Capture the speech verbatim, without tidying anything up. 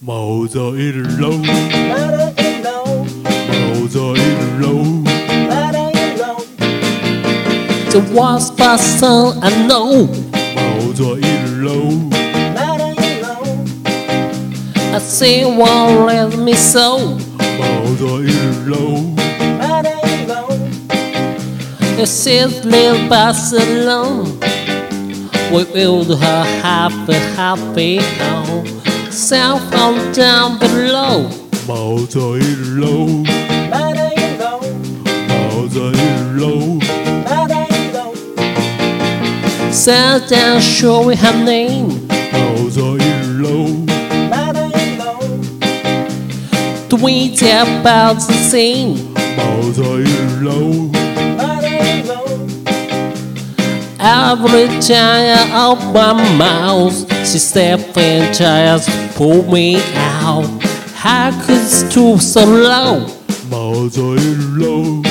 毛在一楼， 来到一楼， 毛在一楼。 来到一楼， 这 was but so I know， 毛在一楼， 来到一楼， I say won't let me so， 毛在一楼， 来到一楼， it says little Barcelona， we will do her happy happy home, south on down below， 毛在一楼， 来到一楼， 毛在一楼， 来到一楼， sat down sure we have name， 毛在一楼， 来到一楼， do we tell about the scene， 毛在一楼， 来到一楼， every time I open my mouth, she step and tries to pull me out. How could it stoop so low? 毛在一楼。